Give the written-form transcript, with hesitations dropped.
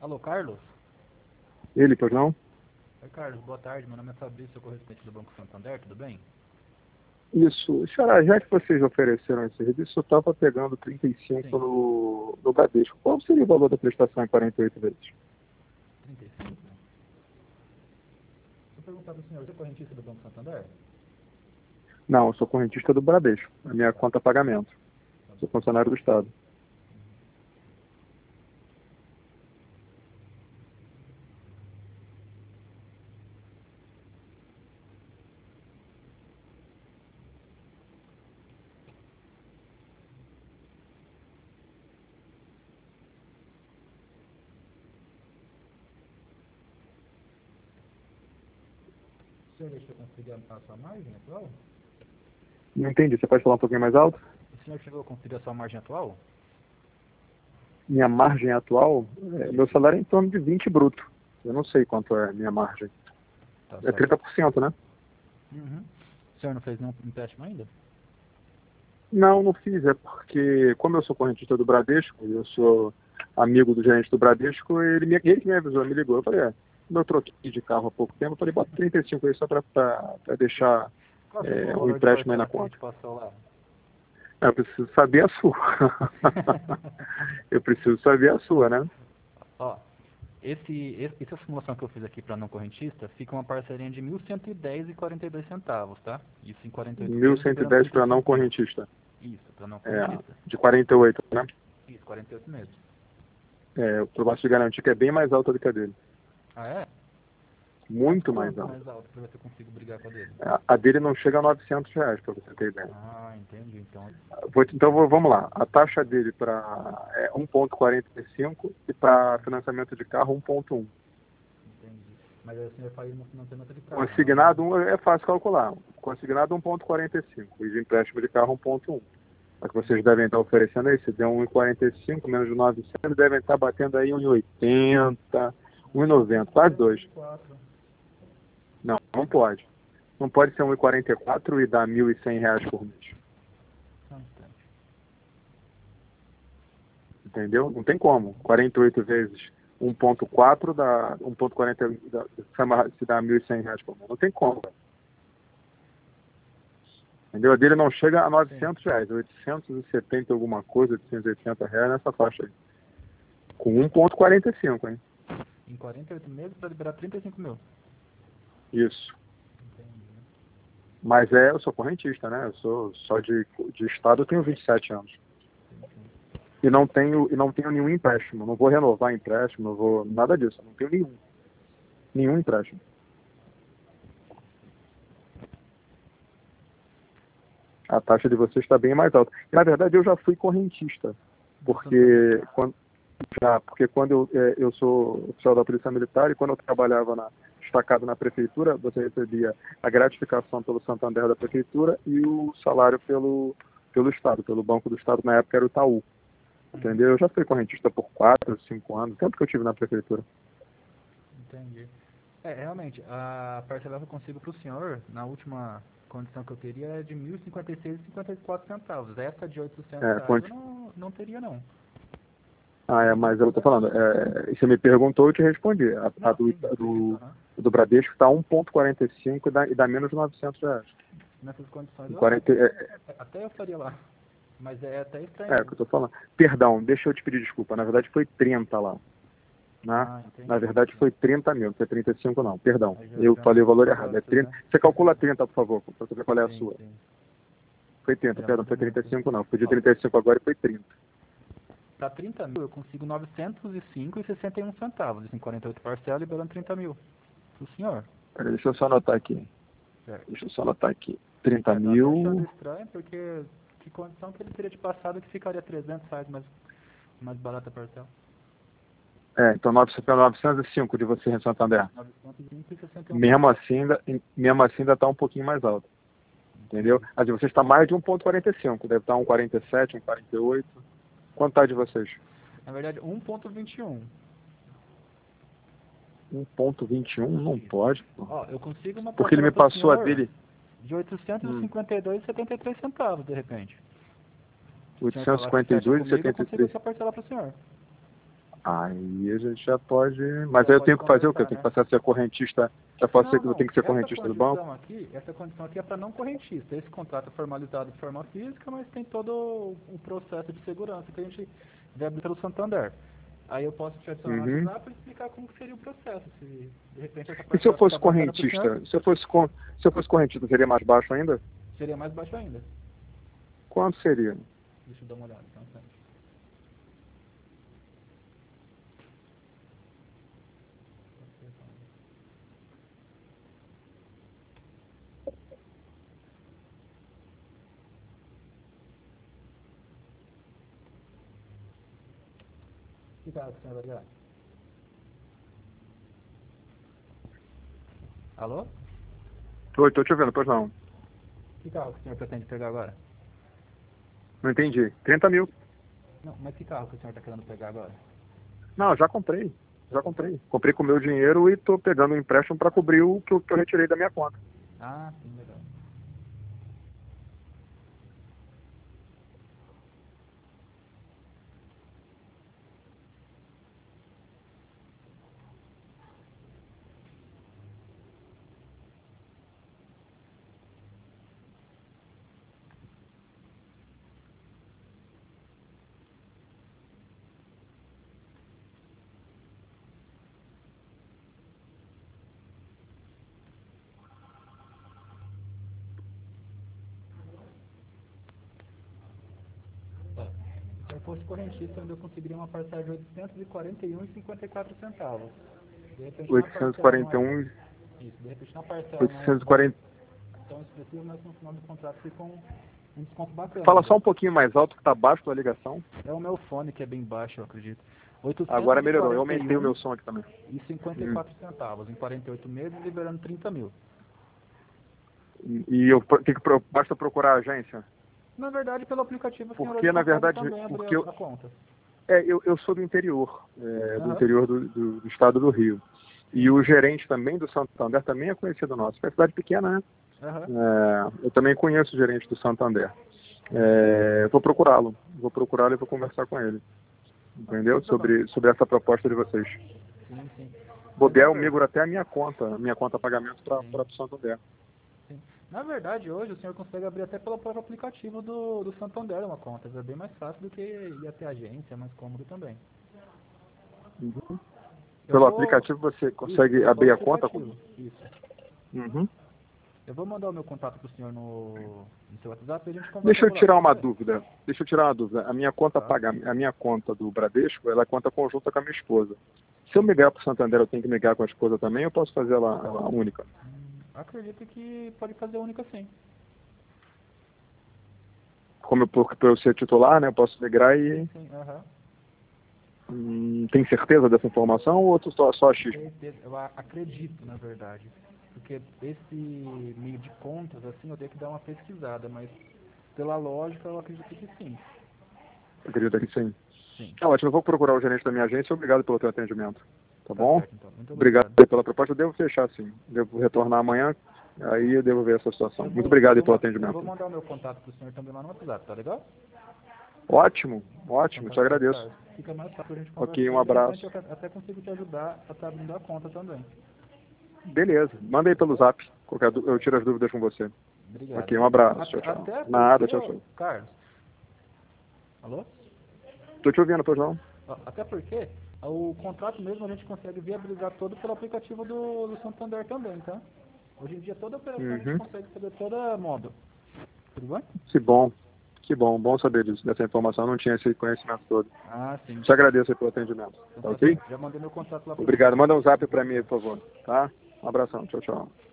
Alô, Carlos? Ele, pois não? Oi, Carlos, boa tarde. Meu nome é Fabrício, sou correspondente do Banco Santander, tudo bem? Isso. Xará, já que vocês ofereceram esse serviço, eu estava pegando 35 Sim. no Bradesco. Qual seria o valor da prestação em 48 vezes? 35? Se eu perguntar para o senhor, você é correntista do Banco Santander? Não, eu sou correntista do Bradesco. A minha conta é pagamento. Tá Sou bom. funcionário do Estado. O senhor deixou eu conferir a sua margem atual? Não entendi. Você pode falar um pouquinho mais alto? O senhor chegou a conferir a sua margem atual? Minha margem atual, meu Isso. salário é em torno de 20 bruto. Eu não sei quanto é a minha margem. Tá É certo. 30%, né? Uhum. O senhor não fez nenhum empréstimo ainda? Não, não fiz. É porque, como eu sou correntista do Bradesco, eu sou amigo do gerente do Bradesco, ele que me avisou, me ligou. Eu falei, como eu troquei de carro há pouco tempo, eu falei, bota 35 aí só para deixar Qual seria o um valor de empréstimo aí na parcela que a conta. gente passou lá? Eu preciso saber a sua. Eu preciso saber a sua, né? Ó, essa simulação que eu fiz aqui para não correntista, fica uma parcelinha de 1.110,42 centavos, tá? Isso em 48 vezes, liberando 1.110 para não 35 mil. correntista. Isso, para não É, correntista. de 48, né? Isso, 48 meses. Eu posso te garantir que é bem mais alta do que a dele. Ah, é? Mas Muito mais quanto alta. mais alto para ver se eu consigo brigar com a dele? A dele não chega a R$ 900, para você ter ideia. Ah, entendi. Então, Vamos lá. A taxa dele para 1,45 e para financiamento de carro 1,1. entendi. Mas aí o senhor faz no financiamento de carro, não... Consignado é fácil calcular. Consignado 1,45 e de empréstimo de carro 1,1. O que vocês devem estar oferecendo aí, se der 1,45 menos de 900, devem estar batendo aí 1,80, 1,90, quase 2. 1,44. Não, não pode. Não pode ser 1,44 e dar R$ 1.100 por mês. Só um instante. Entendeu? Não tem como. 48 vezes 1,4 dá 1,40 se dá R$ 1.100 por mês. Não tem como. Entendeu? A dele não chega a Sim. R$ 900, 870 alguma coisa, R$ 880 nessa faixa aí. Com 1,45, hein? Em 48 meses para liberar 35 mil. Isso. Entendi. Mas eu sou correntista, né? Eu sou só de estado, eu tenho 27 anos. Sim, sim. E não tenho nenhum empréstimo. Não vou renovar empréstimo, não vou nada disso. Não tenho nenhum empréstimo. A taxa de vocês está bem mais alta. E, na verdade, eu já fui correntista, Do Santander. porque quando eu sou oficial da Polícia Militar e quando eu trabalhava destacado na prefeitura, você recebia a gratificação pelo Santander da prefeitura e o salário pelo Estado, pelo Banco do Estado, na época era o Itaú. Uhum. Entendeu? Eu já fui correntista por 4, 5 anos, tempo que eu tive na prefeitura. Entendi. Realmente, a parcela que eu consigo para o senhor, na última condição que eu teria, é de 1.056,54 centavos. Essa de 800 É, reais eu não teria, não. mas eu tô falando, você me perguntou, eu te respondi. A Não, sim, eu acredito, aham. do Bradesco está 1,45 e dá menos de R$ 900. Nessas condições Em eu 40, até eu faria lá. Mas é até estranho é o mesmo. que eu tô falando. Perdão, deixa eu te pedir desculpa. Na verdade foi 30 lá. Né? Ah, Na entendi. verdade foi 30 mil, não foi 35 não. Perdão, Aí eu já falei o mudou os valor errado. É negócios, 30. né? Você calcula 30, por favor, para saber qual é a Sim, sua. sim. Foi 30, Já perdão, muda foi muito. 35 não. Foi de Ó, 35 agora e foi 30. para 30 mil eu consigo 905,61 centavos. Isso em 48 parcelas, liberando 30 mil. Pro senhor. Peraí, deixa eu só anotar aqui. Certo. Deixa eu só anotar aqui. 30 Tô até achando mil. estranho, porque que condição que ele teria te passado que ficaria 300 reais mais barata a parcela? Então 905 de você em Santander. 905,61 Mesmo centavos. assim, ainda está um pouquinho mais alto. Entendeu? Entendi. A de vocês está mais de 1,45. Deve estar 1,47, 1,48. Quanto está de vocês? Na verdade, 1,21. 1,21? Não Isso. pode, pô. Ó, eu consigo uma Porque ele parcela me pro passou a senhor dele. de 852,73 centavos, de repente. Se o senhor falar que fecha 852 e comigo, eu consigo 73. essa parcela pro senhor. Aí a gente já pode... Mas Já aí eu pode tenho que fazer o quê? Eu conversar, tenho que né? passar a ser correntista. Já posso ser, Não, eu não. tenho que ser correntista do banco? Essa condição aqui é para não correntista. Esse contrato é formalizado de forma física, mas tem todo o processo de segurança que a gente viabiliza pelo Santander. Aí eu posso te adicionar no Uhum. WhatsApp e explicar como que seria o processo. Se de repente essa E se eu parcela fosse ficar bacana para o senhor, correntista? Se eu fosse correntista, seria mais baixo ainda? seria mais baixo ainda. Quanto seria? Deixa eu dar uma olhada, então, tá? Que carro que o senhor vai ligar? Alô? Tô te ouvindo, pois não. Que carro que o senhor pretende pegar agora? Não entendi. 30 mil. Não, mas que carro que o senhor está querendo pegar agora? Não, já comprei. Já comprei. Comprei com o meu dinheiro e tô pegando um empréstimo para cobrir o que eu retirei da minha conta. Ah, sim, legal. Ó, se eu fosse correntista, eu ainda conseguiria uma parcela de 841,54 centavos. De repente na parcela não é 841, isso, de repente na parcela não é 840. tão expressivo, mas no final do contrato fica um desconto bacana Fala ainda. só um pouquinho mais alto que tá baixo da ligação. É o meu fone que é bem baixo, eu acredito. Agora melhorou. Eu aumentei o meu som aqui também. 841,54 centavos em 48 meses, liberando 30 mil. E eu tenho que basta procurar a agência. Na verdade, pelo aplicativo o senhor hoje Porque na consegue verdade, também abrir porque a conta. eu sou do interior, Aham. do estado do Rio. E o gerente também do Santander também é conhecido nosso. É uma cidade pequena, né? Aham. Eu também conheço o gerente do Santander. Eu vou procurá-lo e vou conversar com ele. Entendeu? Sem problema. Sobre essa proposta de vocês. Sim, sim. Mas Bobear, eu migro até a minha conta pagamento para sim, o Santander. sim. Na verdade, hoje o senhor consegue abrir até pelo próprio aplicativo do Santander uma conta. É bem mais fácil do que ir até a agência, é mais cômodo também. Uhum. Eu Pelo vou. aplicativo você Isso, consegue pelo abrir a conta? aplicativo. Isso. Uhum. Eu vou mandar o meu contato pro senhor no seu WhatsApp e a gente conversa Deixa eu por lá, tirar pode uma ser? dúvida. Tá. A minha conta do Bradesco, ela é conta conjunta com a minha esposa. Se eu migrar para o Santander, eu tenho que migrar com a esposa também, eu posso fazer ela única. Acredito que pode fazer única sim. Como para eu ser titular, né, eu posso migrar Sim, e sim, aham. tem certeza dessa informação ou tu só achismo? Certeza, eu acredito, na verdade. Porque esse meio de contas, assim, eu tenho que dar uma pesquisada, mas pela lógica eu acredito que sim. Acredito que sim. Sim, Tá ótimo, eu vou procurar o gerente da minha agência. Obrigado pelo teu atendimento. Tá tá bom? certo então. Muito Obrigado obrigado. pela proposta. Eu devo fechar sim. Devo retornar amanhã, aí eu devo ver essa situação. Muito Eu obrigado vou, pelo eu vou atendimento. mandar o meu contato pro senhor também lá no WhatsApp, tá legal? Ótimo, Então ótimo, tá te certo, agradeço. Carlos. Fica mais fácil a gente Ok, conversar um e de repente abraço. eu até consigo te ajudar a estar abrindo a conta também. Beleza, manda aí pelo Fechou? zap. Eu tiro as dúvidas com você. Obrigado. Ok, um abraço. Tchau, tchau. Até Nada, porque, tchau, tchau. Carlos, alô? Tô te ouvindo, pois não? Até porque o contrato mesmo a gente consegue viabilizar todo pelo aplicativo do Santander também, tá? Hoje em dia toda operação a gente Uhum. consegue fazer toda móvel. Tudo bem? Que bom. Que bom, bom saber disso, dessa informação. Eu não tinha esse conhecimento todo. Ah, sim. Te agradeço aí pelo atendimento. Então Tá tá ok? certo. Já mandei meu contato lá pro Obrigado. senhor. Manda um zap para mim, por favor. Tá? Um abração. Tchau, tchau.